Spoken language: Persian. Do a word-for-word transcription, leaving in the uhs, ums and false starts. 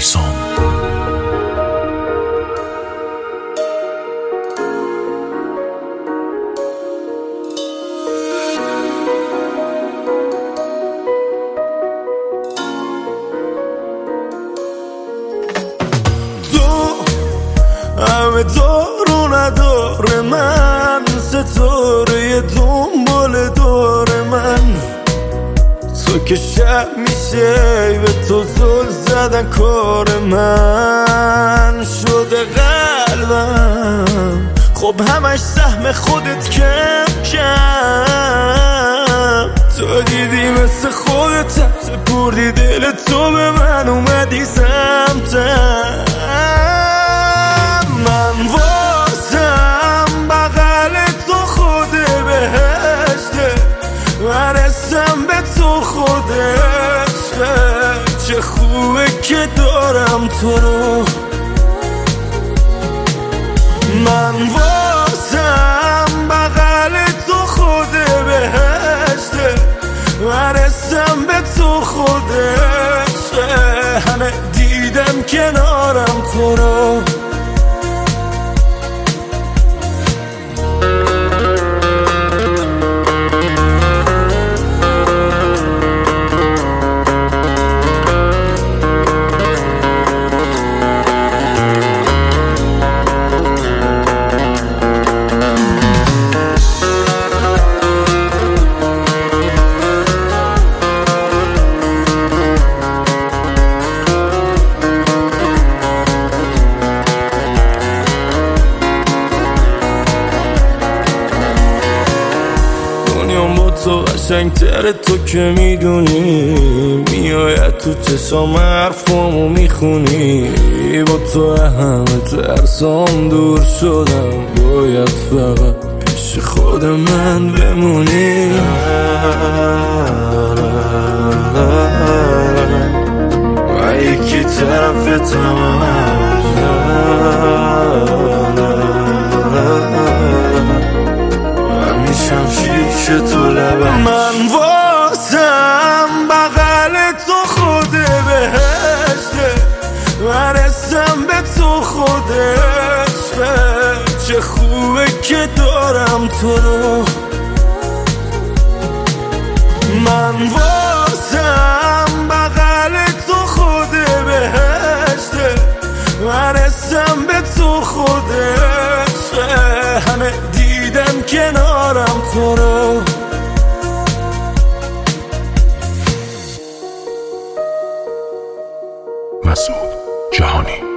نیسان. همه دارو نداره من، ستاره دنبال دور من. تو که شب میشه به تو زل زدن کار من شده قلبم. خب همش سهم خودت کم کم، تو دیدی مثل خودت سپردی دل تو به من، اومدی سمتم. من واسم بغل تو خود بهشته، ورسم به تو خود عشقه. چه خوبه که دارم تو رو. من واسم بغل تو خود بهشته، ورسم به تو خود عشقه. همه دیدم کنارم تو رو. با تو قشنگتر، تو که میدونی میاید تو چشام حرفامو میخونی. با تو همه ترسام دور شدم، باید فقط پیش خود من بمونی. و یکی طرفتم من واسم بغل تو خود بهشته، ورسم به تو خود عشقه. چه خوبه که دارم تو رو. من واسم بغل تو خود بهشته، ورسم به تو خود عشقه. همه دیدم کنارم تو رو. مسعود جهانی.